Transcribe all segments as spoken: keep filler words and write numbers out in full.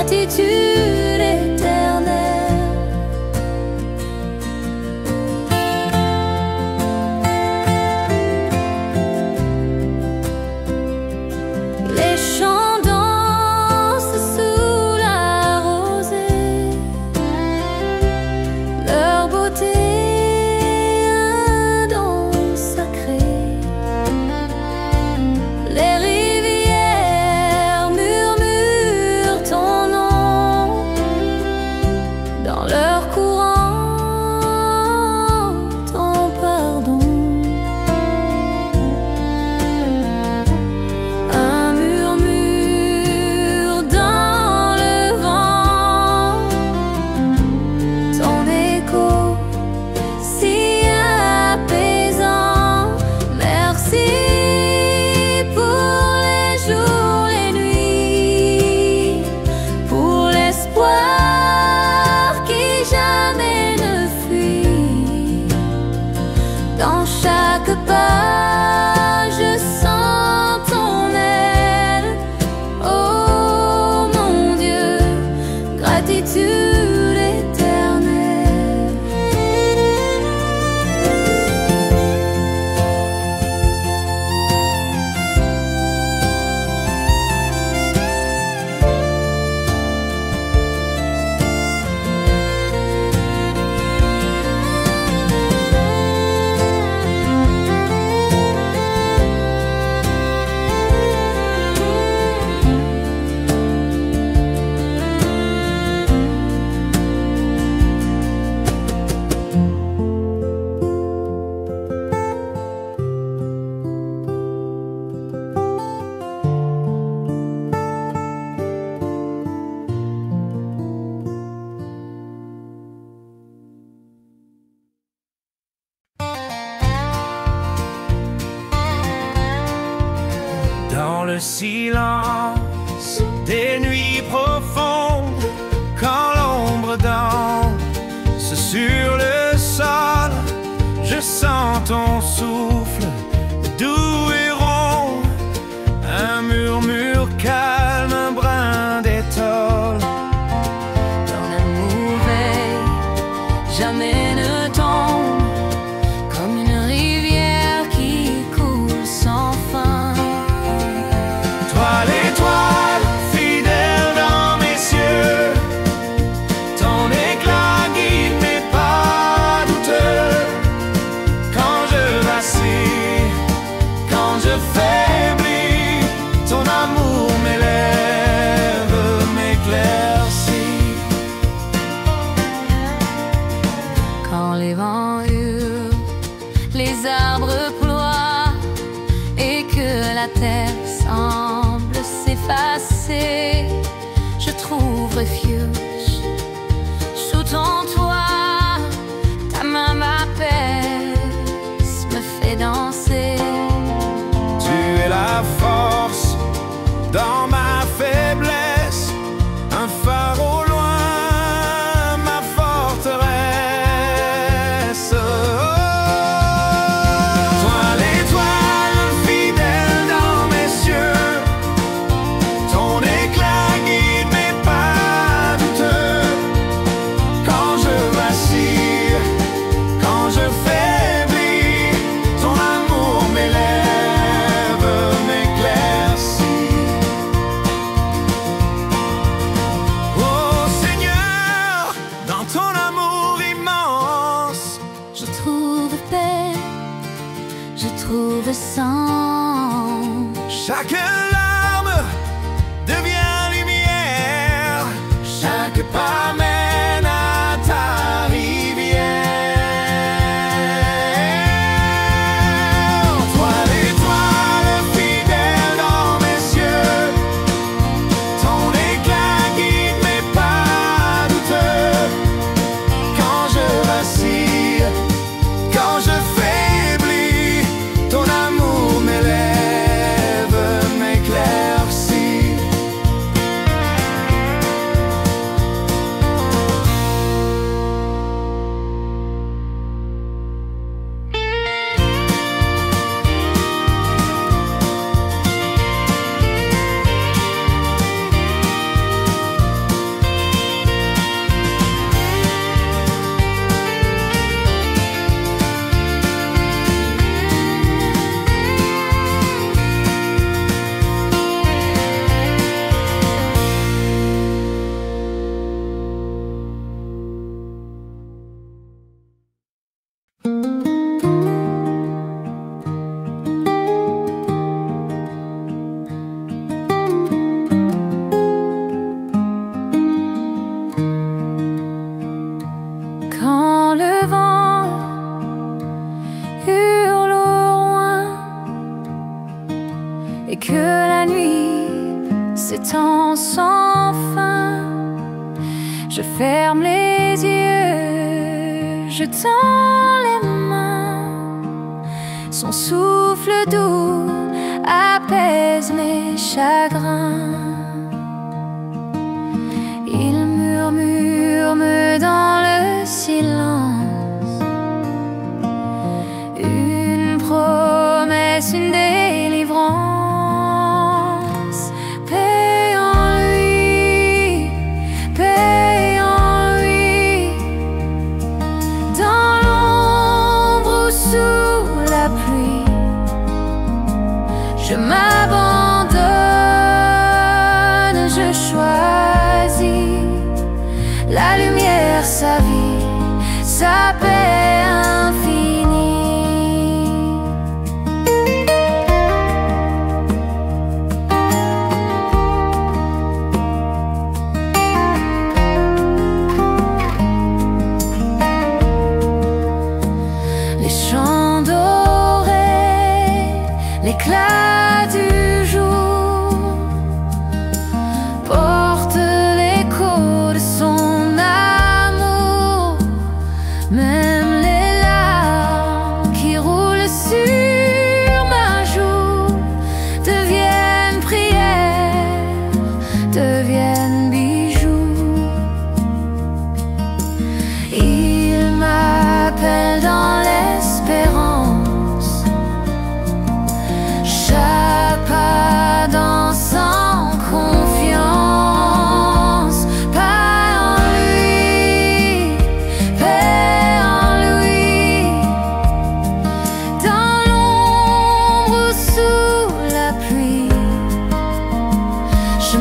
gratitude éternelle. Les chants dansent sous la rosée, leur beauté un don sacré. Les rivières murmurent ton nom dans leur courant, ton pardon. Un murmure dans le vent, ton écho si apaisant. Merci pour les jours, les nuits, pour l'espoir qui jamais ne fuit. Dans chaque pas, je sens ton aide. Oh mon Dieu, gratitude éternelle. Dans le silence des nuits profondes, quand l'ombre danse sur le sol, je sens ton souffle doux et rond, un murmure calme, un brin d'étole. Ton amour veille, jamais ne tombe, comme une rivière qui coule sans fin. Toi l'étoile, fidèle dans mes cieux, ton éclat guide mes pas douteux. Quand je vacille, quand je faiblis, ton amour m'élève, m'éclaircit. Quand les vents hurlent, les arbres ploient et que la terre semble s'effacer, je trouve refuge sous ton toit. Ta main m'apaise, me fait danser. Tu es la force dans ma faiblesse, un phare au loin, ma forteresse. Toi l'étoile, fidèle dans mes cieux, ton éclat guide mes pas douteux. Quand je vacille, quand je faiblis, ton amour m'élève, m'éclaircit. Oh Seigneur, dans ton amour immense, Je trouve paix, je trouve sens. chaque larme devient lumière, chaque pas mène à ta rivière. Toi l'étoile, fidèle dans mes cieux, ton éclat guide mes pas douteux. Quand je vacille, quand je faiblis, ton amour m'élève, m'éclaircit. s'étend sans fin. Je ferme les yeux, je tends les mains. Son souffle doux apaise mes chagrins. Il murmure dans le silence une promesse, une délivrance. Paix en lui, paix en lui. Dans l'ombre ou sous la pluie, je m'abandonne, je choisis la lumière, sa vie, sa paix infinie. Les chants dorés, l'éclat du jour porte l'écho de son amour. Même les larmes qui roulent sur ma joue deviennent prières, deviennent bijoux. Il m'appelle dans l'espérance, chaque pas dansant en confiance. Paix en lui, paix en lui. Dans l'ombre ou sous la pluie, je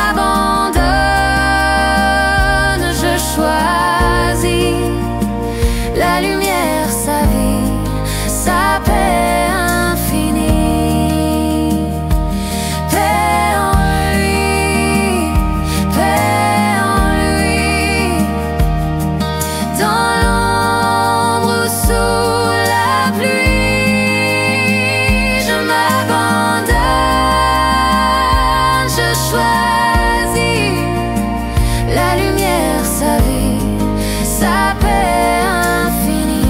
m'abandonne, je choisis la lumière, sa vie, sa paix infinie. Paix en lui, paix en lui. Dans l'ombre ou sous la pluie, je m'abandonne, je choisis la lumière, sa vie, sa paix infinie.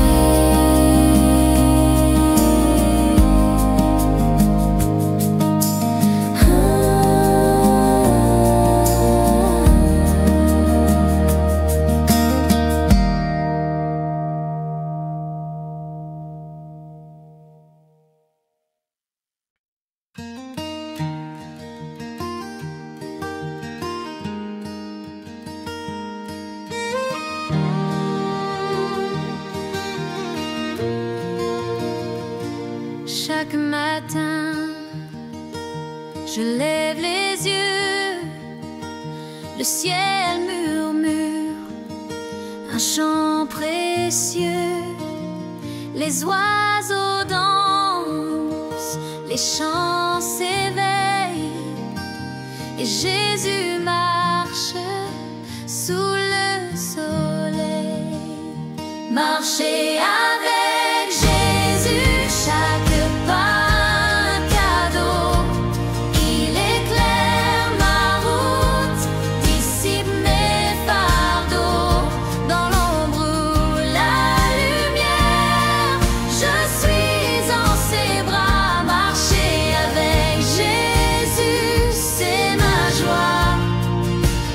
Chaque matin, je lève les yeux, le ciel murmure un chant précieux. Les oiseaux dansent, les chants s'éveillent, et Jésus marche sous le soleil. Marcher avec Jésus, chaque pas un cadeau. Il éclaire ma route, dissipe mes fardeaux. Dans l'ombre ou la lumière, je suis en ses bras. Marcher avec Jésus, c'est ma joie,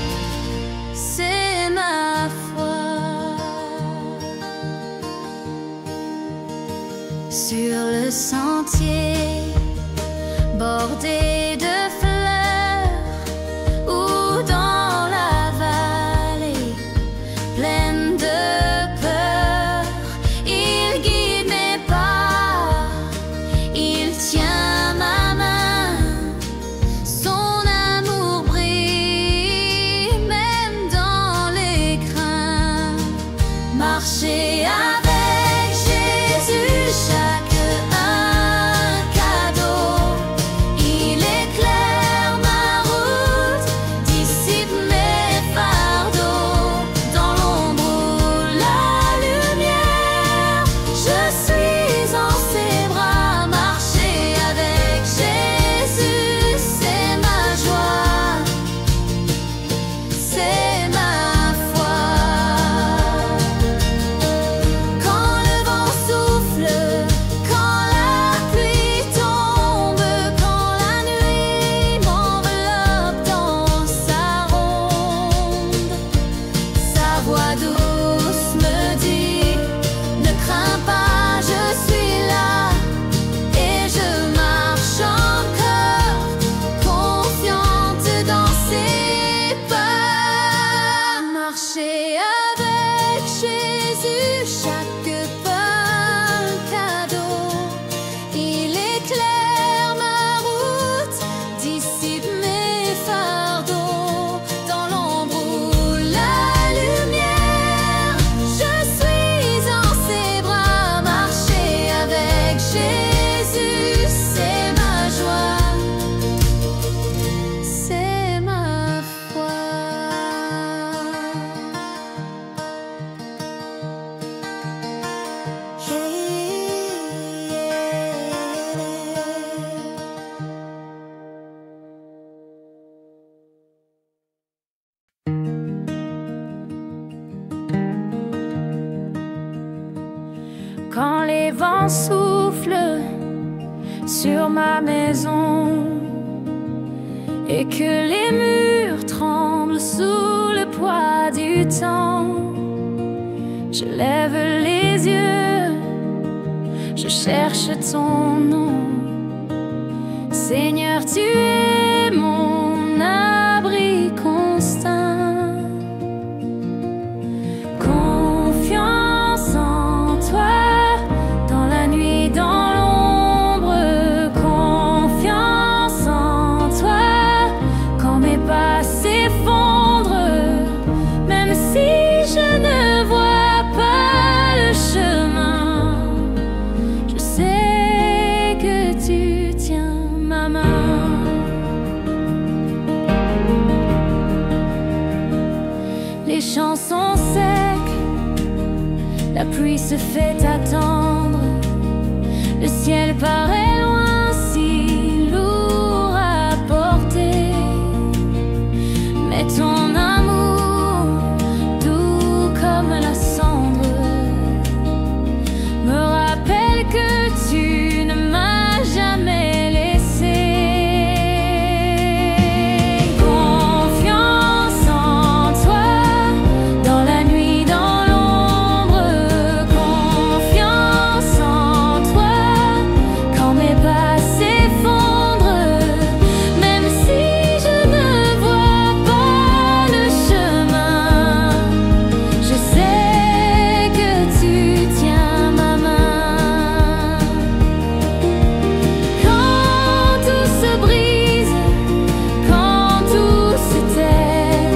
c'est ma foi. vent souffle sur ma maison et que les murs tremblent sous le poids du temps, je lève les yeux, je cherche ton nom. Seigneur, tu es mon abri constant. Confiance en toi, dans la nuit, dans l'ombre. Confiance en toi, quand mes pas s'effondrent. Même si je ne vois pas le chemin, je sais que tu tiens ma main. Les champs sont secs, la pluie se fait attendre, le ciel paraît loin, si lourd à porter. Mais ton amour, doux comme la cendre, me rappelle que tu ne m'as jamais laissé. Confiance en toi, dans la nuit, dans l'ombre. Confiance en toi, quand mes pas s'effondrent. Même si je ne vois pas le chemin, je sais que tu tiens ma main. Quand tout se brise, quand tout se tait,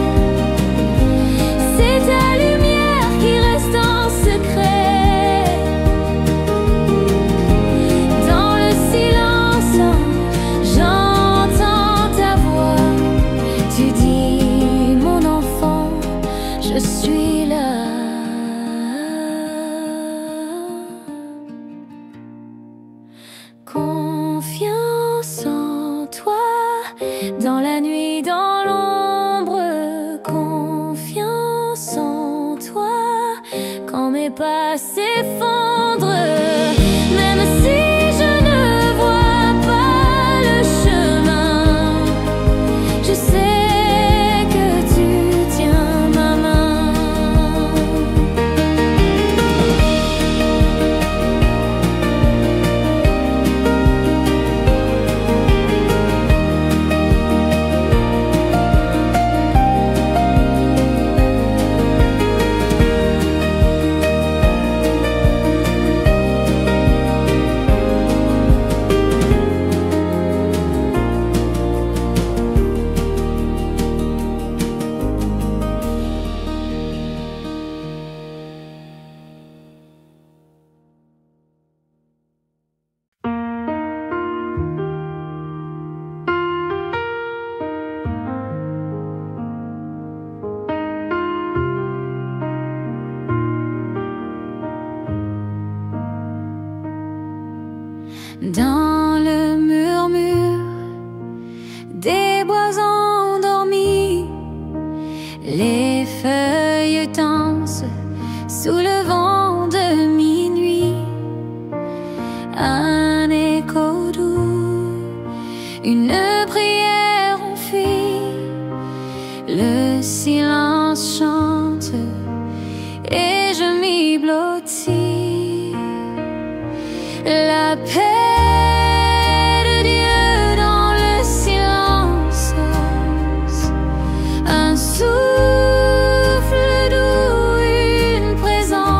c'est ta lumière qui reste en secret. Dans le silence, j'entends ta voix. Tu dis, mon enfant, je suis là. Confiance en toi, dans la nuit, dans l'ombre. Confiance en toi, quand mes pas s'effondrent. Même si je ne vois pas le chemin, je sais que tu tiens ma main. Dans le murmure des bois endormis, les feuilles dansent sous le vent de minuit. Un écho doux, une prière enfuie, le silence chante et je m'y blottis. La paix de Dieu dans le silence, un souffle doux, une présence.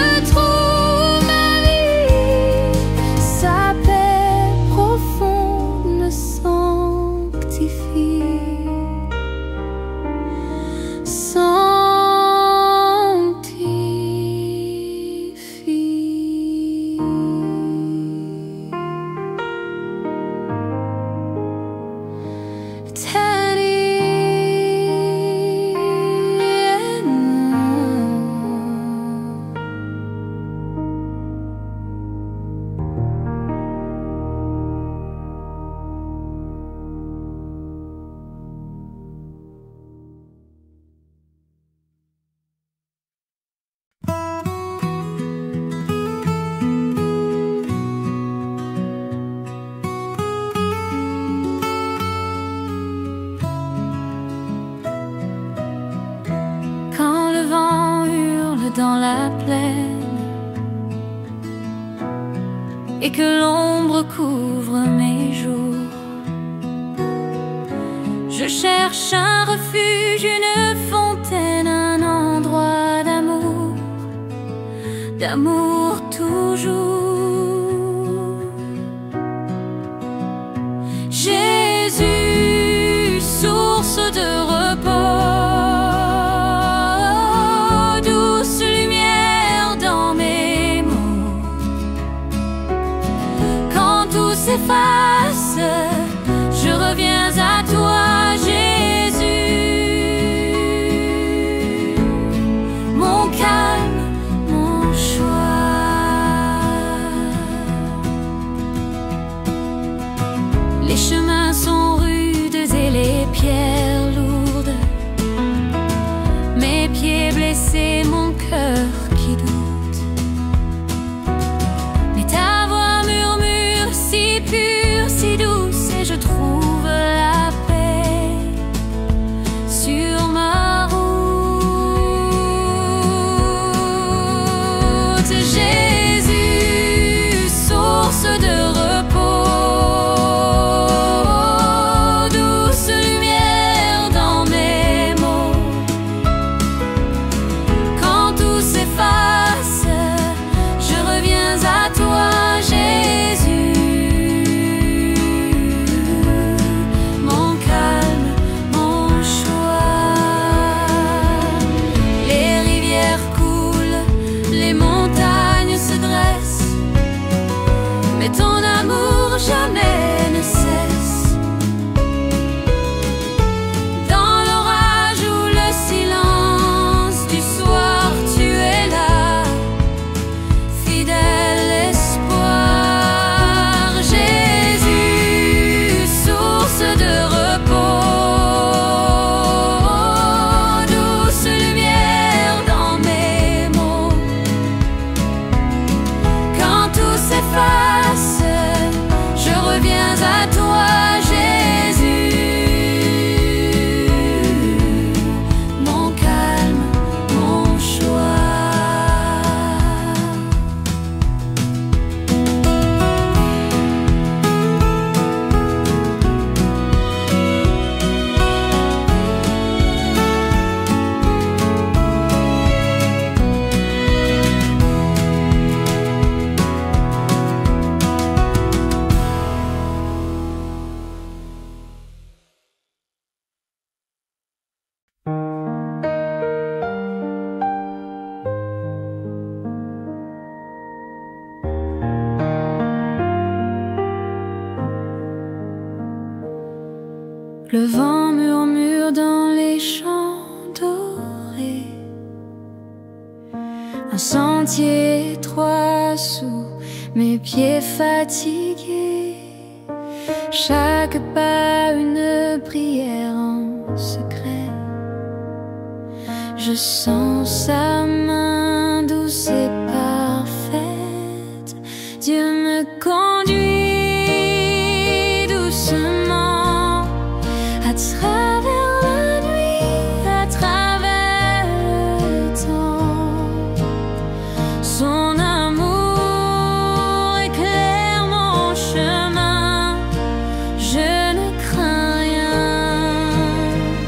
retrouve ma vie, sa paix profonde me sanctifie. Dans la plaine et que l'ombre couvre mes jours, je cherche un refuge, une fontaine, un endroit d'amour, d'amour toujours. Jésus, source de repos, s'efface, je reviens à toi, Jésus, mon calme, mon choix. Les chemins sont rudes et les pierres lourdes, mes pieds blessés, mon cœur qui doute. Pure, si douce, et je trouve la paix sur ma route. Jésus, source de repos, douce lumière dans mes mots. Quand tout s'efface, je reviens à toi, Jésus. Ton amour jamais ne cesse. Dans l'orage ou le silence du soir, tu es là, fidèle espoir. Jésus, source de repos, douce lumière dans mes mots. Quand tout s'efface, je reviens à toi, Jésus, mon calme, mon choix. Le vent murmure dans les champs dorés, un sentier étroit sous mes pieds fatigués. Chaque pas une prière en secret. Je sens sa main douce et parfaite. Dieu me conduit doucement à travers la nuit, à travers le temps. Son amour éclaire mon chemin, je ne crains rien.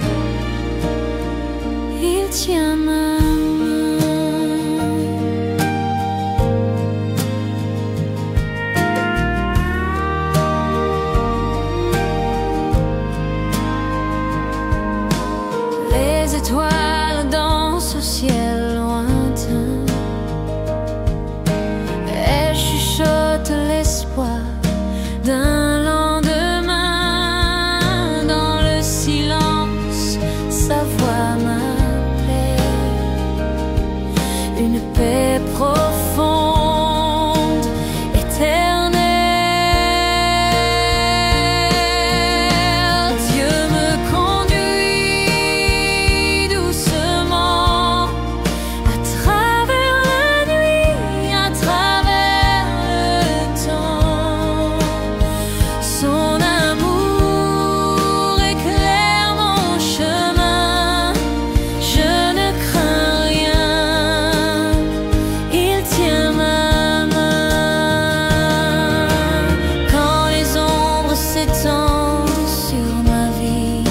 Il tient ma main. l'espoir d'un lendemain. Dans le silence, sa voix m'appelait, une paix profonde, éternelle. Dieu me conduit doucement à travers la nuit, à travers le temps. Son amour éclaire mon chemin, je ne crains rien, il tient ma main. Quand les ombres s'étendent sur ma vie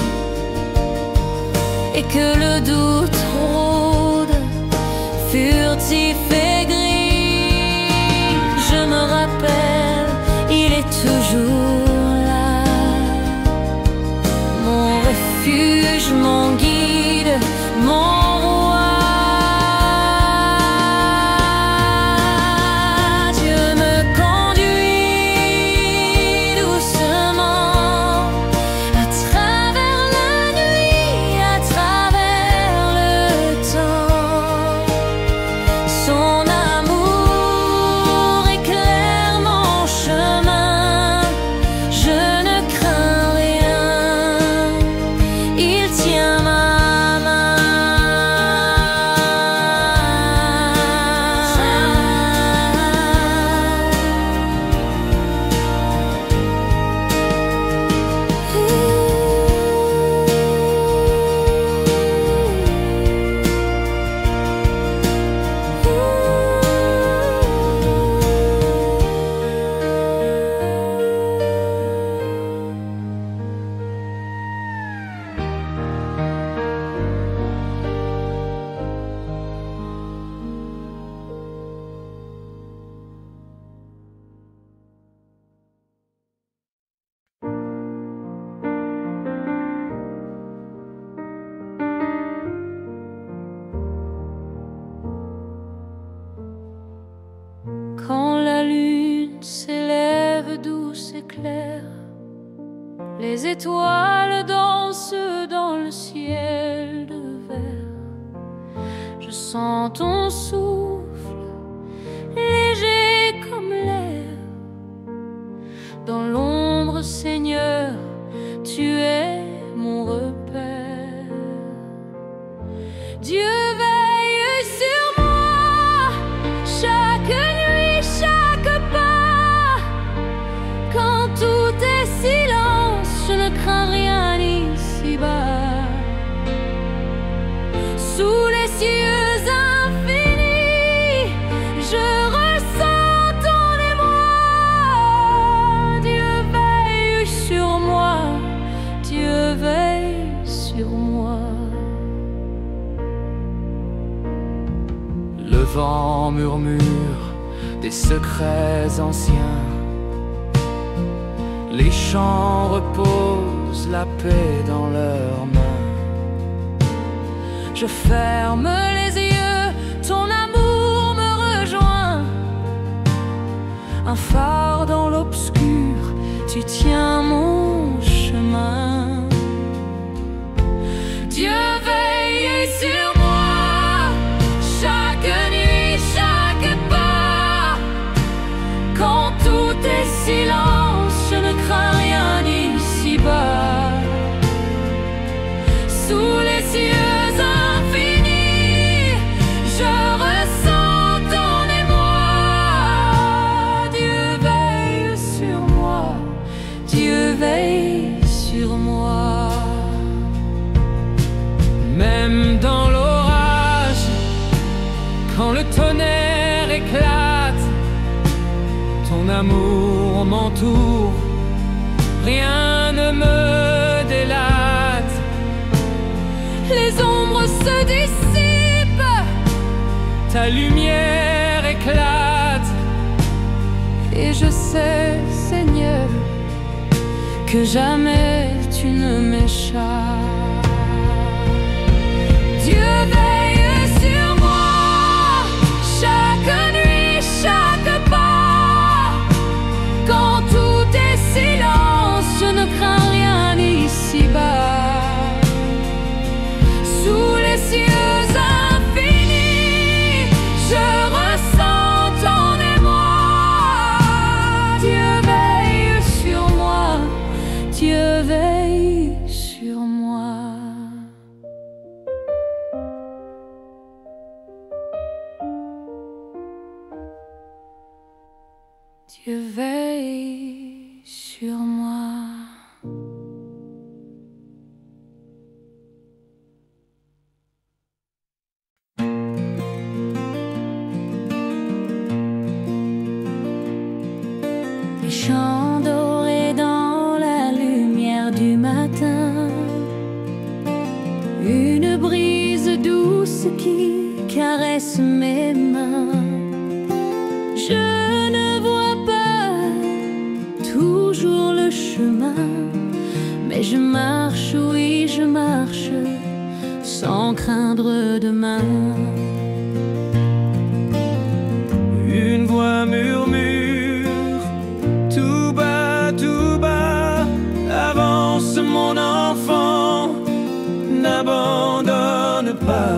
et que le doute rôde, furtif et gris, je me rappelle, il est toujours là, mon refuge, mon guide, mon roi. Dieu me conduit doucement à travers la nuit, à travers le temps. Son amour éclaire mon chemin, je ne crains rien, il tient ma Quand la lune s'élève douce et claire, les étoiles dansent dans le ciel de verre. Je sens ton souffle, léger comme l'air. Dans l'ombre, Seigneur, tu es mon repère. Dieu veille sur moi, chaque nuit, chaque pas. Quand tout est silence, je ne crains rien ici-bas. Sous les cieux infinis, je ressens ton émoi. Dieu veille sur moi, Dieu veille sur moi. Le vent murmure des secrets anciens, les champs reposent la paix dans leurs mains. Je ferme les yeux, ton amour me rejoint. Un phare dans l'obscur, tu tiens mon chemin. Dieu veille sur moi, chaque nuit, chaque pas. Quand tout est silence, je ne crains rien ici-bas. Sous les cieux infinis, je ressens ton émoi. Dieu veille sur moi, Dieu veille sur moi. Même dans l'orage, quand le tonnerre éclate, ton amour m'entoure, rien ne me délate. Les ombres se dissipent, Ta lumière éclate, et je sais, Seigneur, que jamais tu ne m'échappes. Dieu veille sur moi, chaque nuit, chaque pas. Dieu veille sur moi. Les champs dorés dans la lumière du matin, une brise douce qui caresse mes mains. Je ne vois pas toujours le chemin, mais je marche, oui je marche, sans craindre demain. Une voix murmure, tout bas, tout bas, avance mon enfant, n'abandonne pas.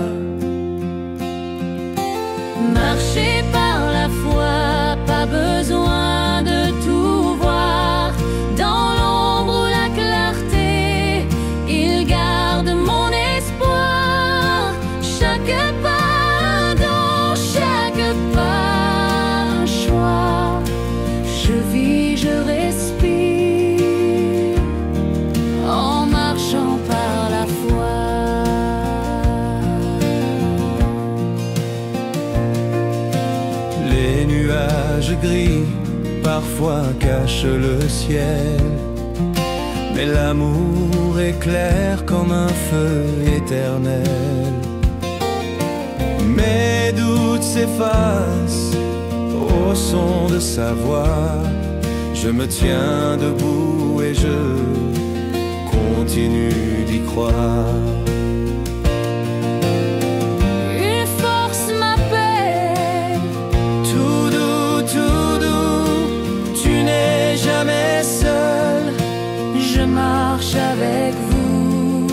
Marcher par la foi, pas besoin de tout voir. Dans l'ombre ou la clarté, il garde mon espoir. Chaque pas, dans chaque pas, un choix. Je vis, je respire, en marchant par la foi. Les nuages gris parfois cachent le ciel, mais l'amour est clair comme un feu éternel. Mes doutes s'effacent au son de sa voix. Je me tiens debout et je continue d'y croire. Une force m'appelle, Tout doux, tout doux, tu n'es jamais seul. je marche avec vous.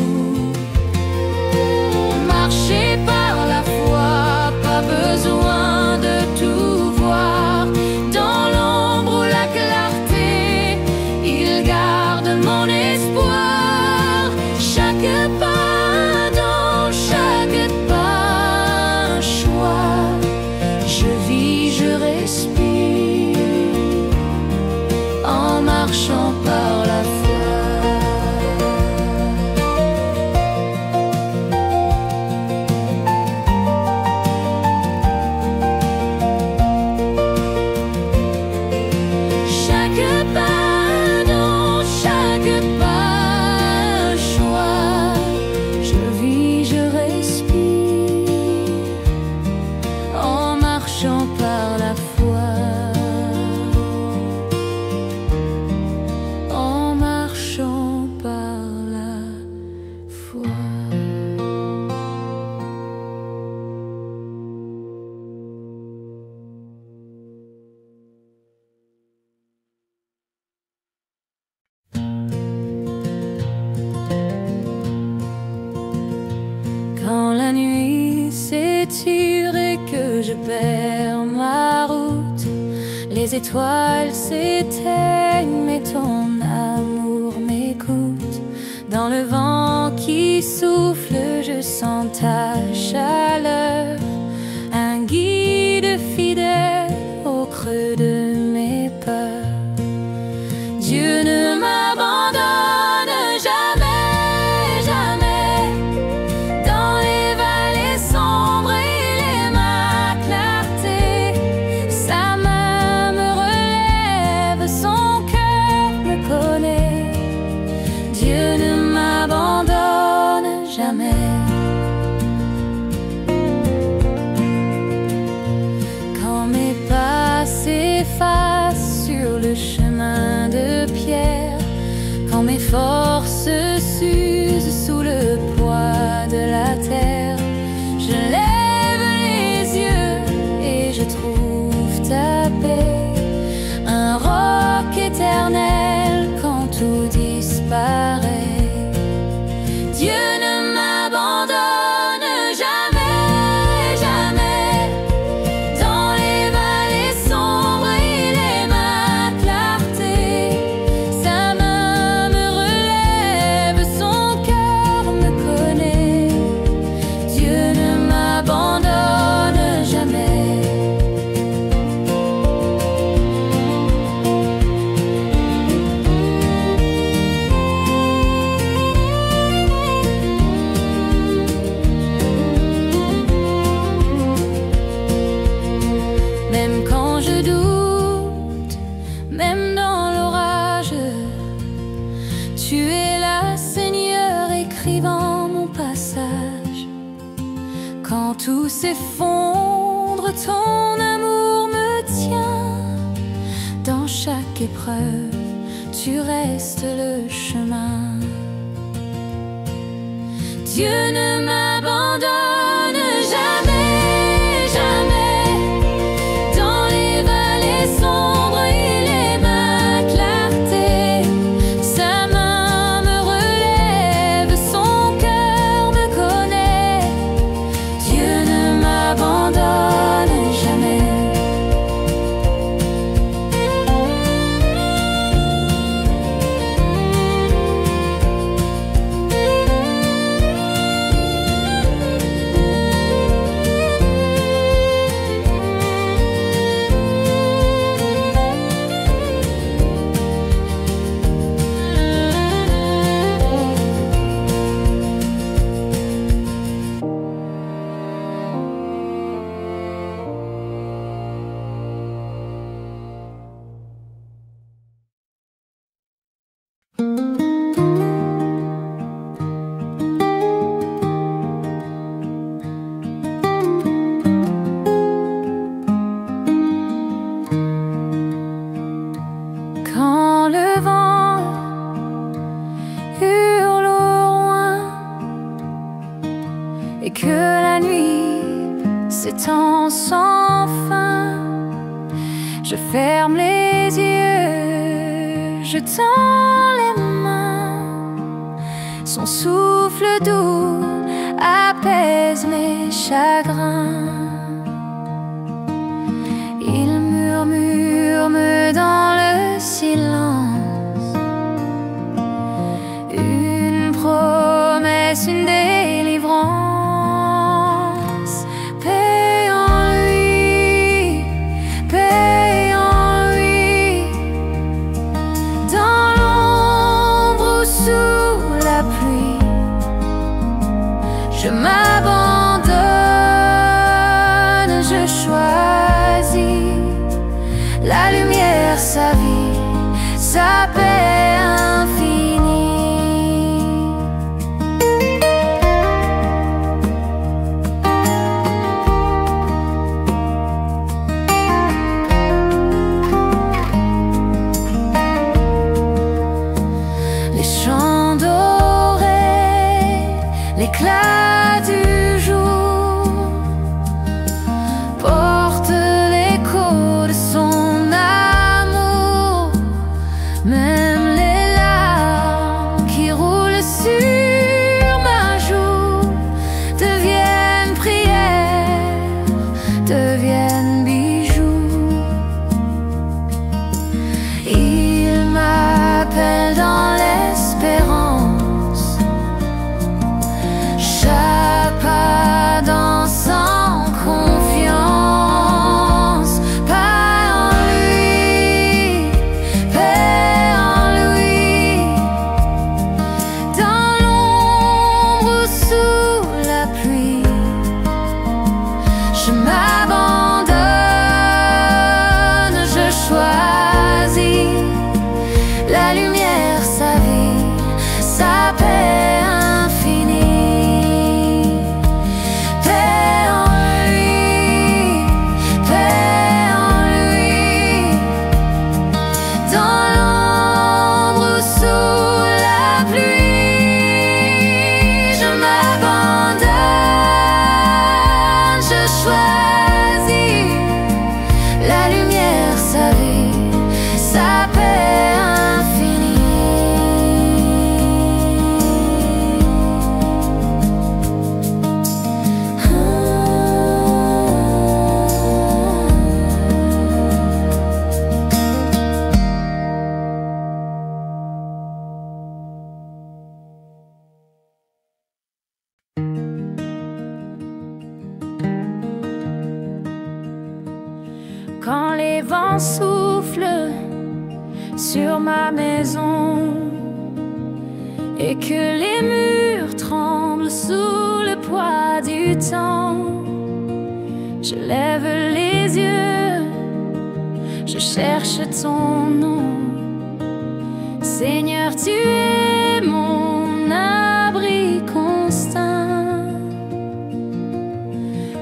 Marcher par la foi, pas besoin de tout voir. Dans l'ombre ou la clarté, il garde mon espoir. Chaque pas, dans chaque pas, un choix. Je vis, je respire, en marchant par la foi. Chaque pas, dans chaque pas, un choix. Je vis, je respire, en marchant par la foi. En marchant par la foi. Quand la nuit s'étire et que je perds ma route, les étoiles s'éteignent, mais ton amour m'écoute. Dans le vent qui souffle, je sens ta chaleur, un guide fidèle au creux de mes peurs. Dieu ne m'abandonne jamais, jamais. Dans les vallées sombres, il est ma clarté. Sa main me relève, son cœur me connaît. Dieu ne m'abandonne jamais. Quand mes pas s'effacent sur le chemin de pierre, quand mes forces s'usent sous le poids de la terre, je lève les yeux et je trouve ta paix, un roc éternel quand tout disparaît. Dieu ne m'abandonne jamais, jamais. Dans les vallées sombres, il est ma clarté. Sa main me relève. tout s'effondre, ton amour me tient. Dans chaque épreuve, tu restes le chemin. Dieu ne m'abandonne jamais, jamais. Dans les vallées sombres, il est ma clarté. Sa main me relève, son cœur me connaît. Dieu ne m'abandonne jamais. Quand le vent hurle au loin et que la nuit s'étend sans fin, je ferme les yeux, je tends les mains. Son souffle doux apaise mes chagrins. Il murmure dans le silence une promesse, une délivrance. Paix en lui, paix en lui. Dans l'ombre ou sous la pluie, je m'abandonne, je choisis la lumière, sa vie, sa paix infinie. Les chants dorés, l'éclat du jour portent l'écho de son amour. Même les larmes qui roulent sur ma joue deviennent prières, deviennent bijoux. Il m'appelle dans l'espérance, chaque pas dansant confiance. Paix en lui, paix en lui. Dans l'ombre ou sous la pluie, je m'abandonne, je choisis la lumière, sa vie, sa paix infinie. Paix en lui, paix en lui. Dans l'ombre ou sous la pluie, je m'abandonne, je choisis la lumière, sa vie, sa paix infinie. Quand les vents soufflent sur ma maison et que les murs tremblent sous le poids du temps, je lève les yeux, je cherche ton nom. Seigneur, tu es mon abri constant.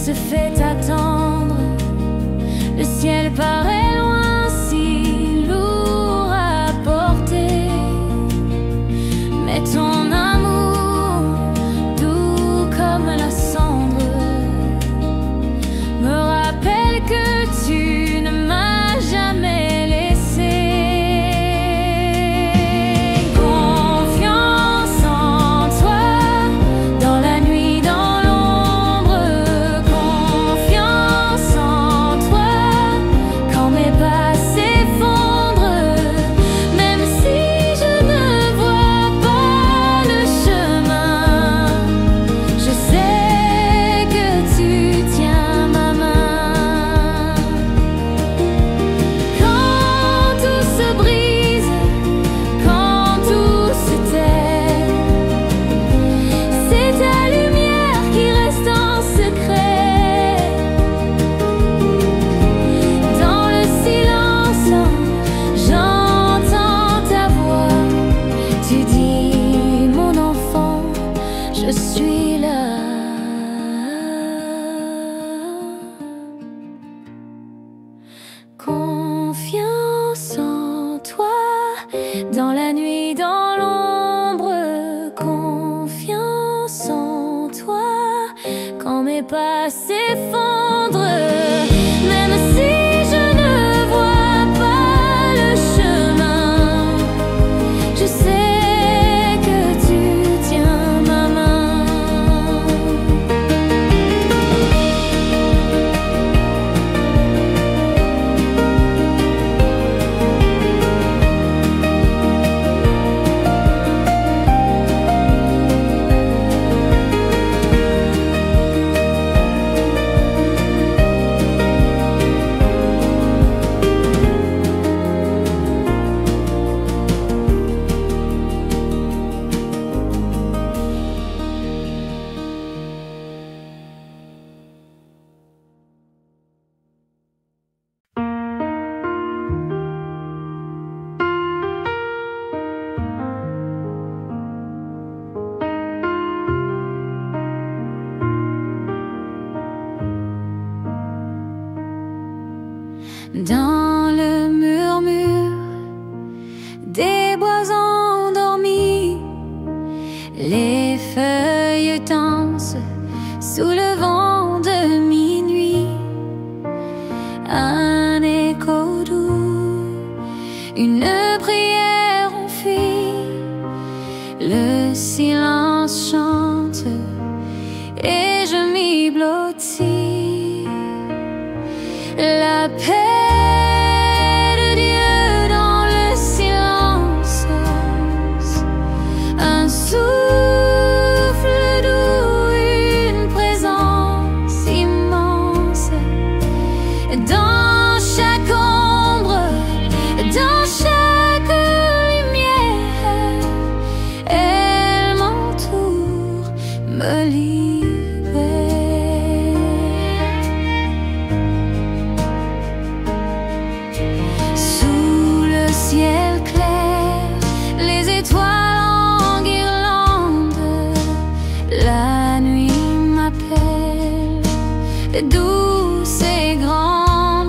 se fait attendre. Le ciel paraît loin, si lourd à porter. Mais ton amour, doux comme la cendre, me rappelle que tu ne m'as jamais laissé. Confiance en toi, dans la nuit, dans l'ombre. Confiance en toi, quand mes pas s'effondrent. Même si je ne vois pas le chemin, je sais que tu tiens ma main. Quand tout se brise, quand tout se tait, c'est ta lumière qui reste en secret. Dans le silence, j'entends ta voix. Tu dis, mon enfant, je suis là. Confiance en toi, dans la nuit, dans l'ombre. Confiance en toi, quand mes pas s'effondrent. Même si je ne vois pas le chemin, je sais que tu tiens ma main. Dans le murmure des bois endormis, les feuilles dansent sous le vent de minuit. Un écho doux, une prière enfuie, le silence chante et je m'y blottis. La paix de Dieu dans le silence, un souffle doux, une présence immense. Dans chaque ombre, dans chaque lumière, elle m'entoure, me libère. Sous le ciel clair, les étoiles en guirlande, la nuit m'appelle, douce et grande.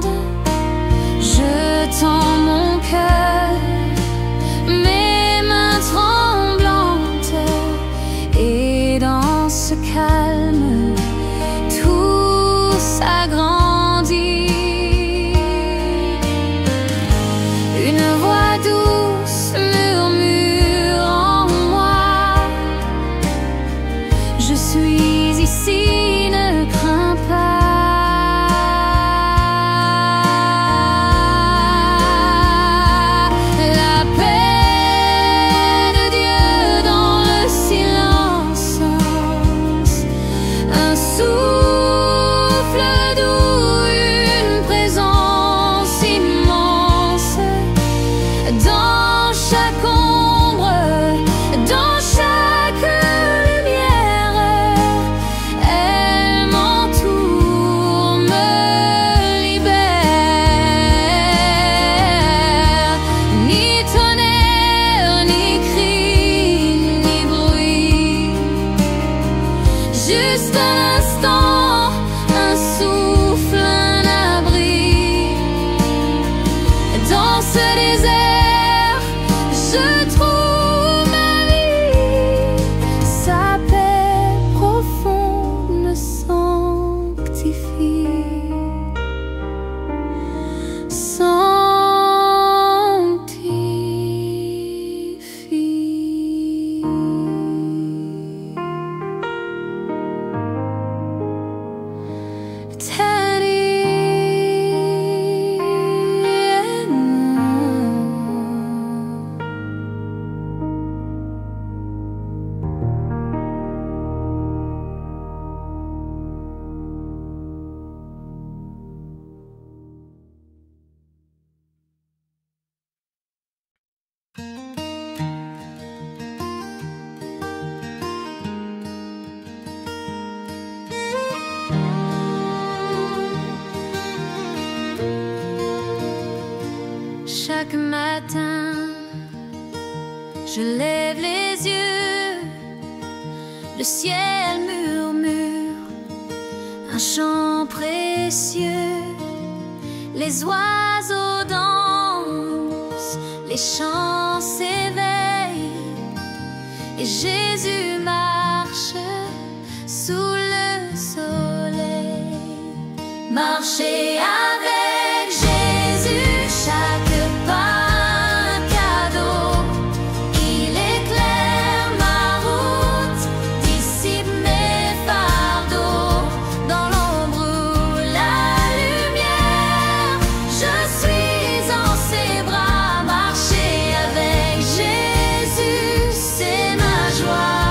matin, je lève les yeux, le ciel murmure un chant précieux, les oiseaux dansent, les chants s'éveillent, et Jésus marche sous le soleil. Marcher avec Jésus, chaque pas un cadeau. Il éclaire ma route, dissipe mes fardeaux. Dans l'ombre ou la lumière, je suis en ses bras. Marcher avec Jésus, c'est ma joie,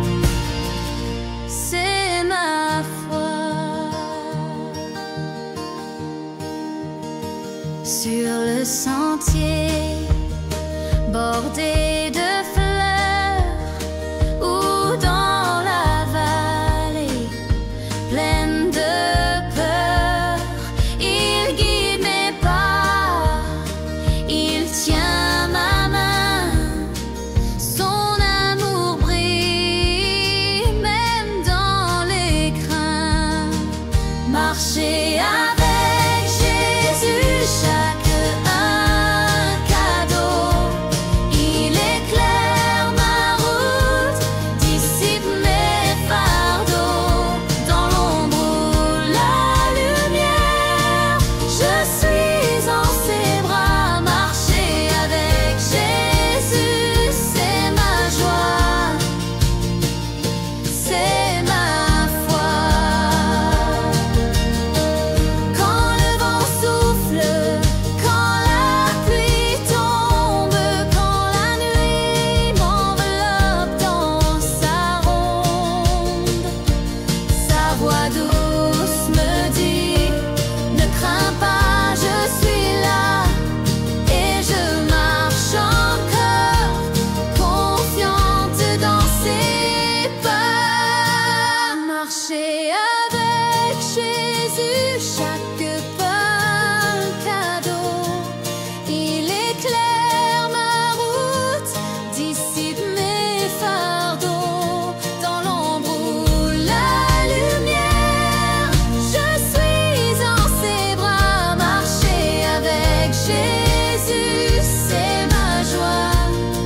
c'est ma foi. Sur le sentier bordé de fleurs ou dans la vallée pleine de peur, il guide mes pas, il tient ma main, son amour brille même dans les crins. Marcher avec Jésus, chaque un cadeau. Il éclaire ma route, dissipe mes fardeaux. Dans l'ombre ou la lumière, je suis en ses bras. Marcher avec Jésus, c'est ma joie, c'est ma foi. Quand le vent souffle, quand la pluie tombe, quand la nuit m'enveloppe dans sa ronde, sa voix douce me dit: ne crains pas, je suis là, et je marche encore, confiante dans ses pas. Marcher avec Jésus, chaque pas un cadeau. Il éclaire ma route, dissipe mes fardeaux. Dans l'ombre ou la lumière, je suis en ses bras. Marcher avec Jésus, c'est ma joie,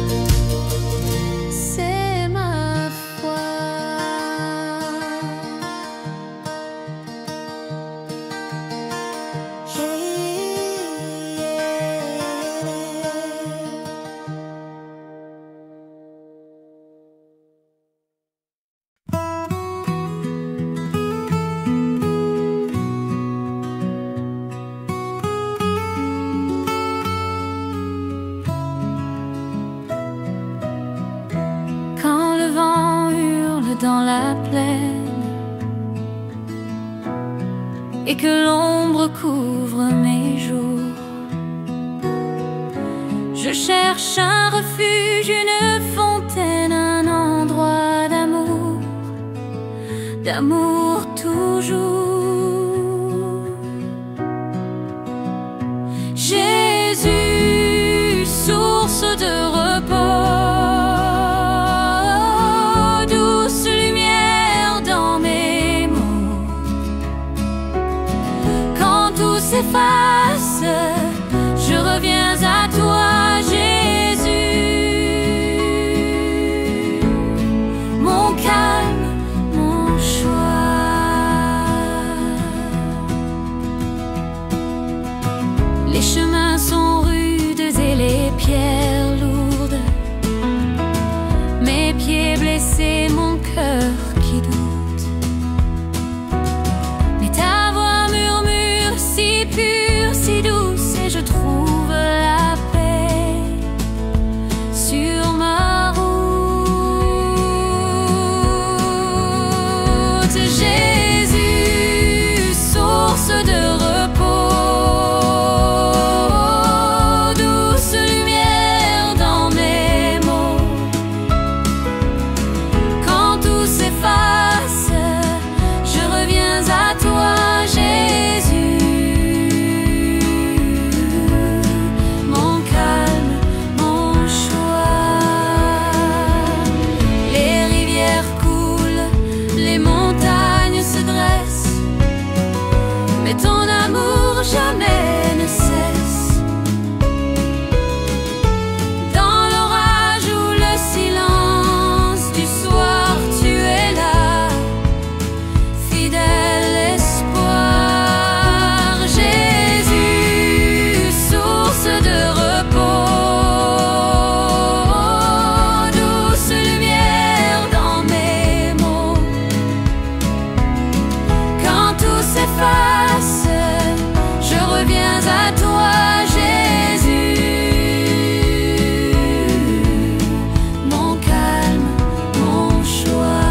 c'est ma foi. Quand le vent hurle dans la plaine et que l'ombre couvre mes jours, je cherche un refuge, une fontaine, un endroit d'amour, d'amour toujours. Jésus, source de repos, douce lumière dans mes mots. Quand tout s'efface, je reviens à toi, Jésus, mon calme, mon choix. Les chemins sont rudes et les pierres lourdes, mes pieds blessés, mon cœur qui doute. Mais ta voix murmure si pure, si douce, et je trouve la paix sur ma route. Jésus, source de repos, douce lumière dans mes mots. Quand tout s'efface, je reviens à toi, Jésus, jamais ne cesse. Dans l'orage ou le silence du soir, tu es là, fidèle espoir. Jésus, source de repos, douce lumière dans mes mots. Quand tout s'efface, je reviens à toi, Jésus, mon calme, mon choix.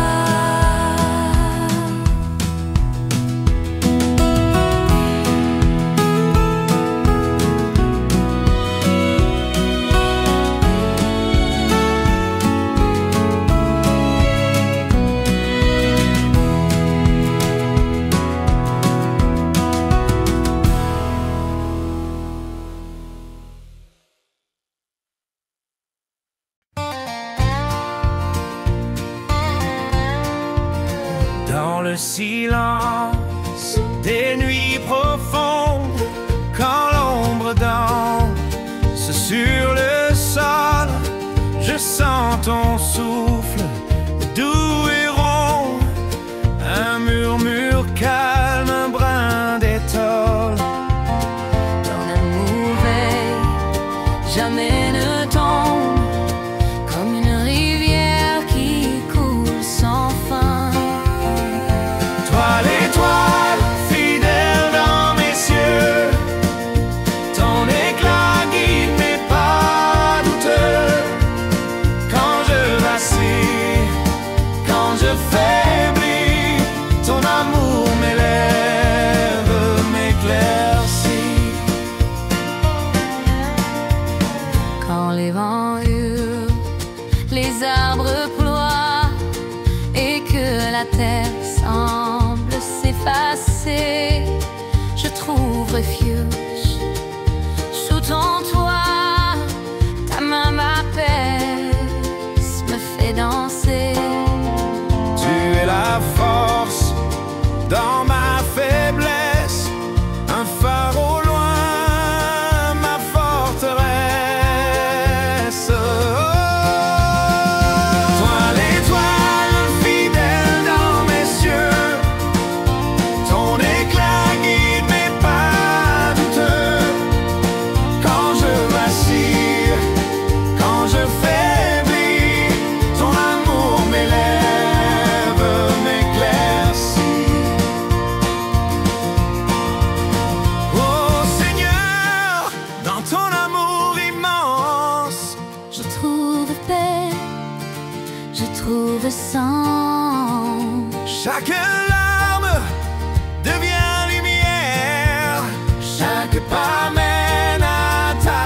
Dans le silence des nuits profondes, quand l'ombre danse sur le sol, je sens ton souffle doux et rond, un murmure calme, un brin d'étole. Ton amour veille, jamais ne tombe, comme une rivière qui coule sans fin. Toi l'étoile, fidèle dans mes cieux, ton éclat guide mes pas douteux. Quand je vacille, quand je faiblis, ton amour m'élève, m'éclaircit. Quand les vents hurlent, les arbres ploient et que la terre semble s'effacer, je trouve refuge sous ton toit. Ta main m'apaise, me fait danser. Tu es la force dans ma faiblesse, un phare au loin, ma forteresse. Toi l'étoile, fidèle dans mes cieux, ton éclat guide mes pas douteux. Quand je vacille, quand je faiblis, ton amour m'élève, m'éclaircit. Oh Seigneur, dans ton amour immense, Je trouve paix, je trouve sens. chaque larme devient lumière, chaque pas mène à ta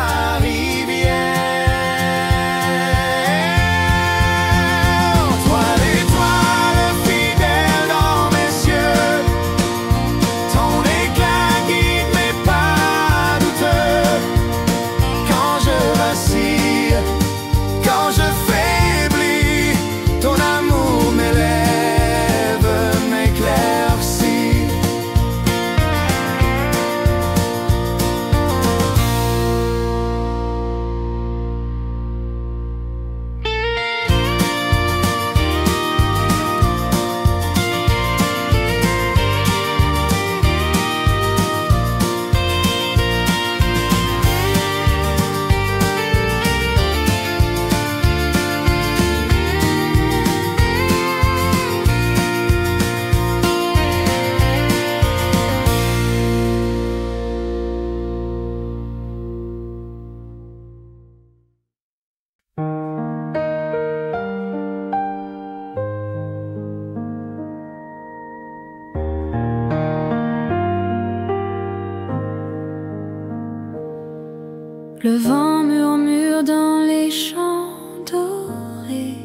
rivière. Toi l'étoile, fidèle dans mes cieux, ton éclat guide mes pas douteux. Quand je vacille, quand je faiblis, ton amour m'élève, m'éclaircit. Le vent murmure dans les champs dorés,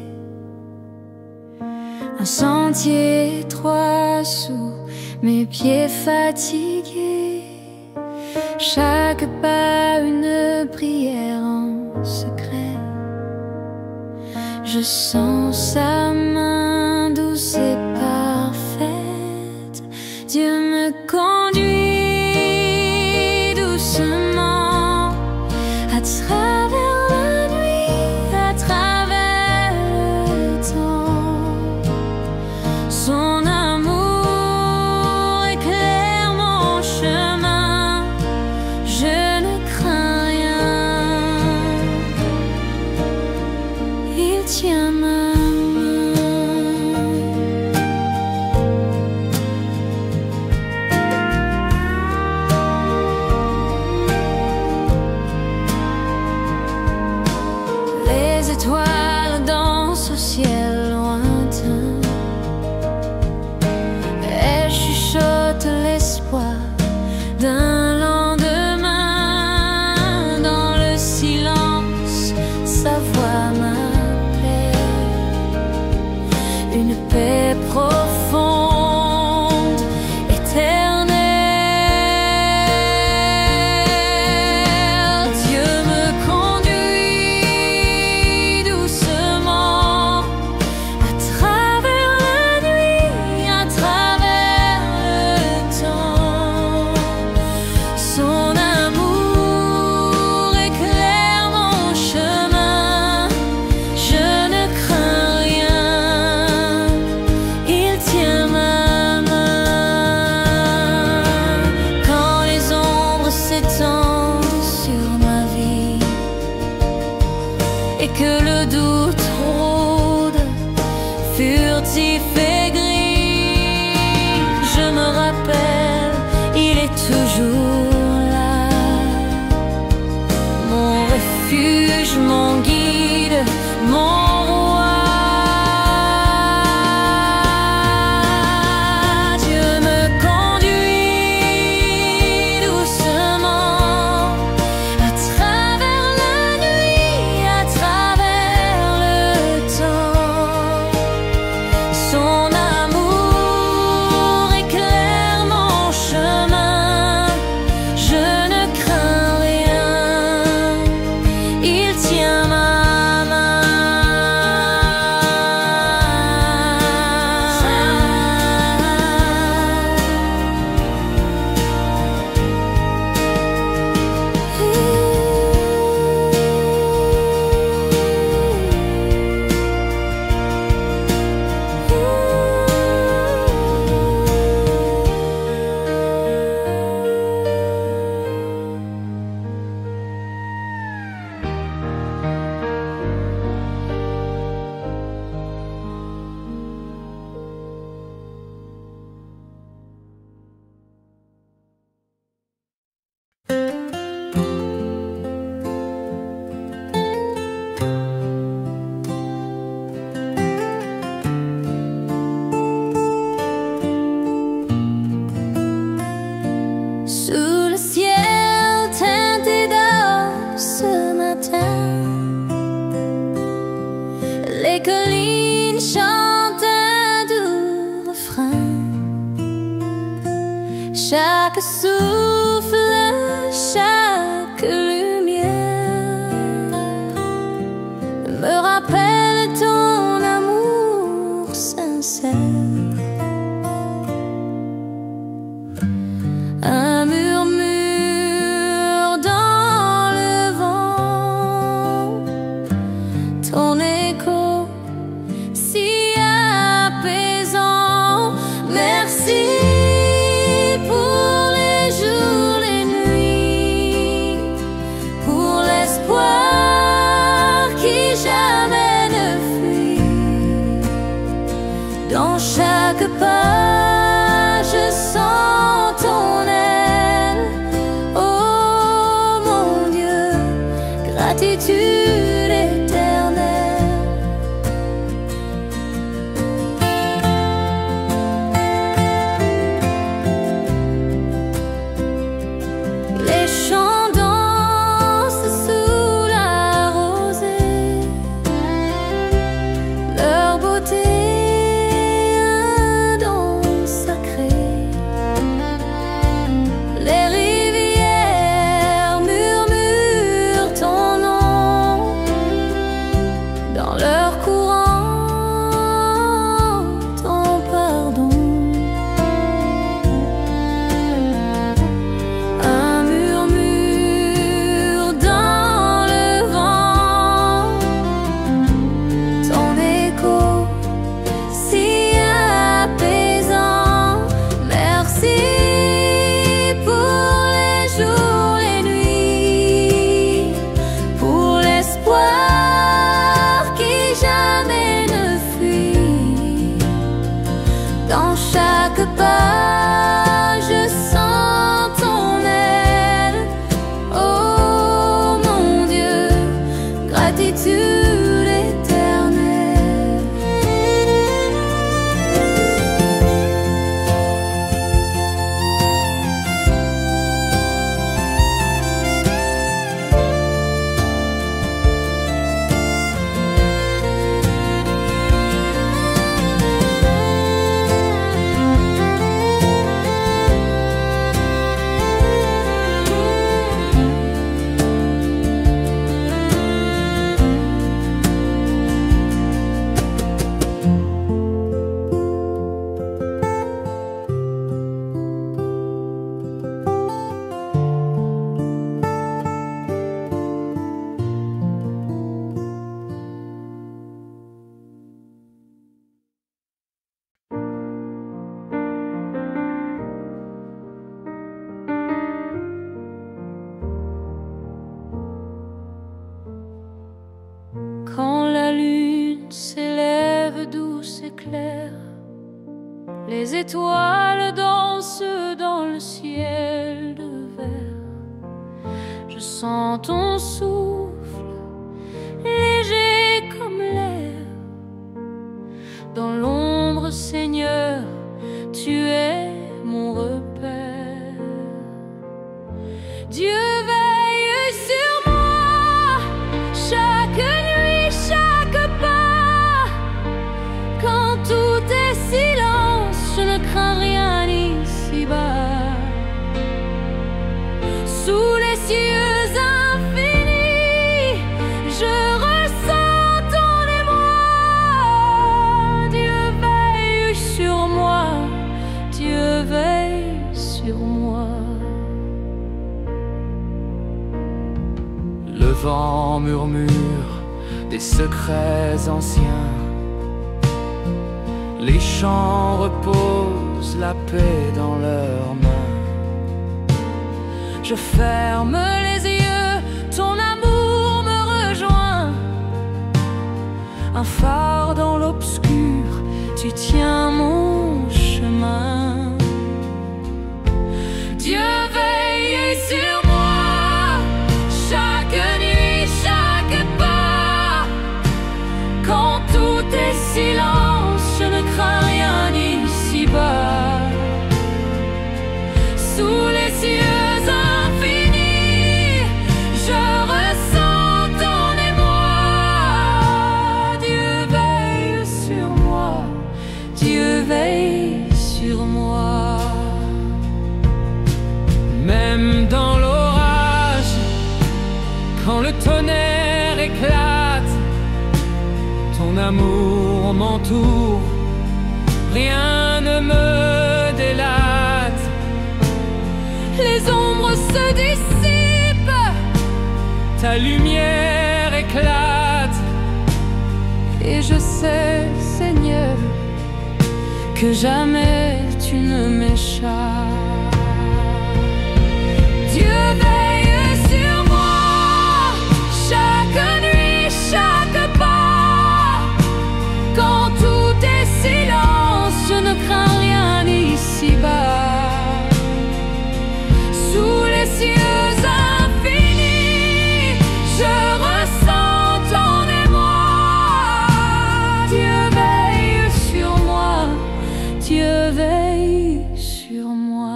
un sentier étroit sous mes pieds fatigués. Chaque pas une prière en secret. Je sens sa main douce et parfaite. Dieu me conduit s'étende sur ma vie et que le doute rôde, furtif et gris. Je me rappelle, il est toujours là, mon refuge, mon guide, mon chaque souffle, chaque lumière me rappelle ton amour sincère. Un murmure dans le vent, ton écho si apaisant. Merci pour les jours Les étoiles dansent dans le ciel de verre. Je sens ton souffle léger comme l'air. Dans l'ombre, Seigneur, tu es mon repère. Dieu veille sur moi, chaque nuit, chaque pas. Quand tout est silence, je ne crains rien ici-bas. Sous les cieux infinis, je ressens ton émoi. Dieu veille sur moi, Dieu veille sur moi. Le vent murmure des secrets anciens. Les champs reposent la paix dans leurs mains. Je ferme les yeux, ton amour me rejoint. Un phare dans l'obscur, tu tiens mon chemin. Dieu veille sur moi, chaque nuit, chaque pas. Quand tout est silence, je ne crains rien ici-bas. Sous les cieux infinis, je ressens ton émoi. Dieu veille sur moi, Dieu veille sur moi. Même dans l'orage, quand le tonnerre éclate, ton amour m'entoure, rien ne me délate. Les ombres se dissipent, Ta lumière éclate, et je sais, Seigneur, que jamais tu ne m'échappes. Dieu veille sur moi, chaque nuit, chaque pas. Quand tout est silence, je ne crains rien ici-bas. Sous les cieux infinis, je ressens ton émoi. Dieu veille sur moi, Dieu veille sur moi.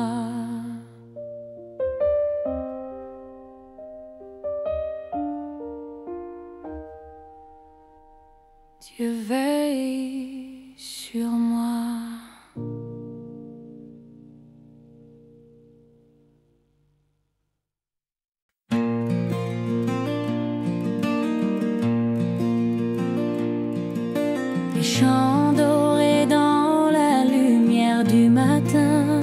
Dieu veille sur moi. Les champs dorés dans la lumière du matin,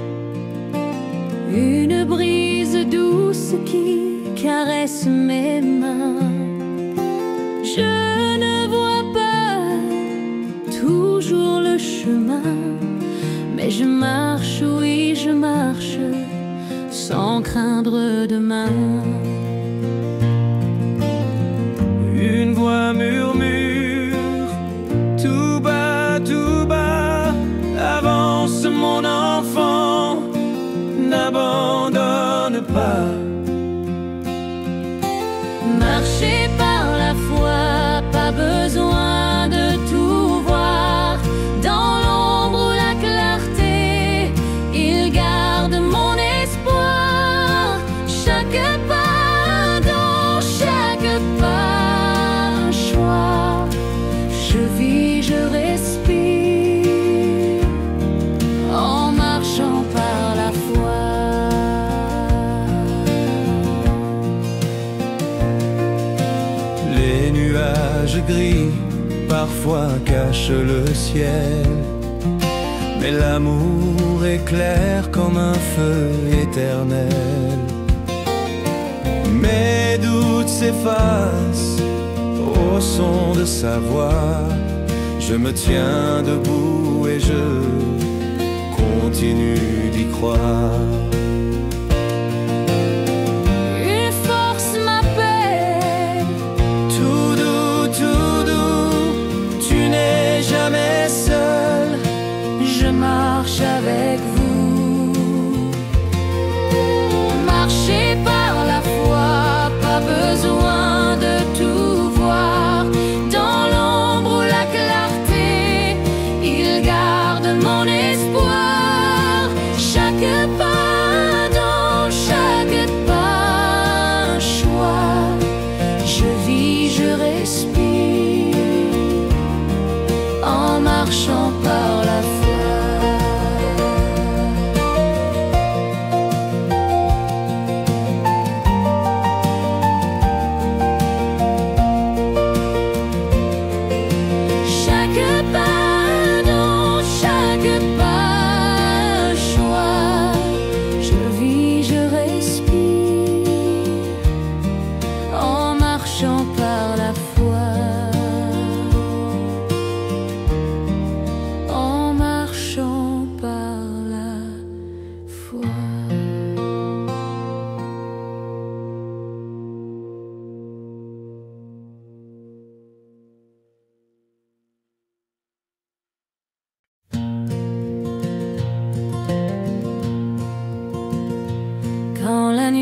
une brise douce qui caresse mes mains. Je ne vois pas toujours le chemin, mais je marche, oui je marche, sans craindre demain. Une voix murmure, tout bas, tout bas, avance mon enfant, n'abandonne pas. Marcher par la foi, pas besoin de tout voir. Dans l'ombre ou la clarté, il garde mon espoir. Chaque pas, dans chaque pas, un choix. Je vis, je respire, en marchant par la foi. Les nuages gris parfois cachent le ciel, mais l'amour est clair comme un feu éternel. Mes doutes s'effacent au son de sa voix. Je me tiens debout et je continue d'y croire. Une force m'appelle, Tout doux, tout doux, tu n'es jamais seul. je marche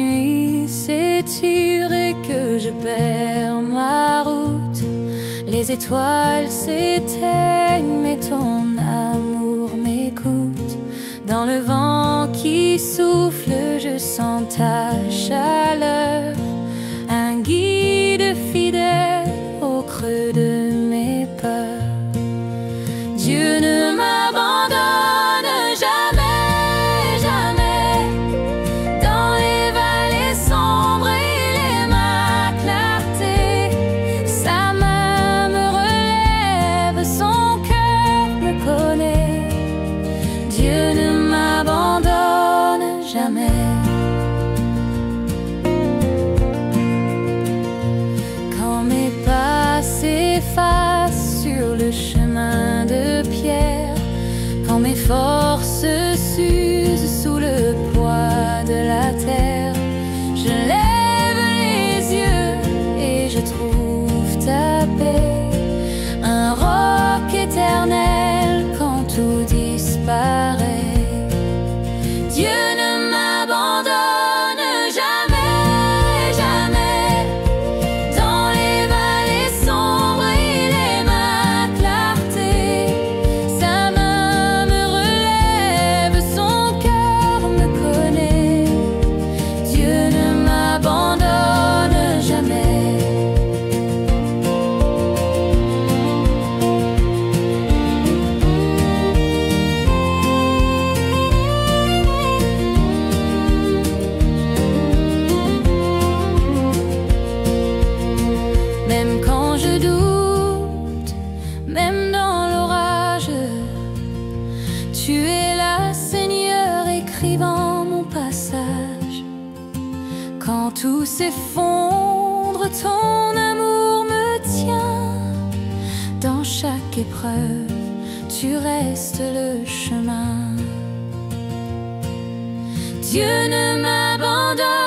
nuit s'étire et que je perds ma route. Les étoiles s'éteignent, mais ton amour m'écoute. Dans le vent qui souffle, je sens ta chaleur, un guide fidèle au creux de mes peurs. Dieu ne m'abandonne jamais, jamais. Dans les vallées sombres, il est ma clarté. Sa main me relève, son cœur me connaît. Dieu ne m'abandonne jamais. Quand mes pas s'effacent sur le chemin de pierre, quand mes forces s'usent sous le poids de la terre, je lève les yeux et je trouve ta paix, un roc éternel quand tout disparaît. Dieu ne m'abandonne jamais, jamais. Dans les vallées sombres, il est ma clarté. Sa main me relève, son cœur me connaît. Dieu ne m'abandonne jamais. Même quand je doute, même dans l'orage, tu es là, Seigneur, écrivant mon passage. Quand tout s'effondre, ton amour me tient. Dans chaque épreuve, tu restes le chemin. Dieu ne m'abandonne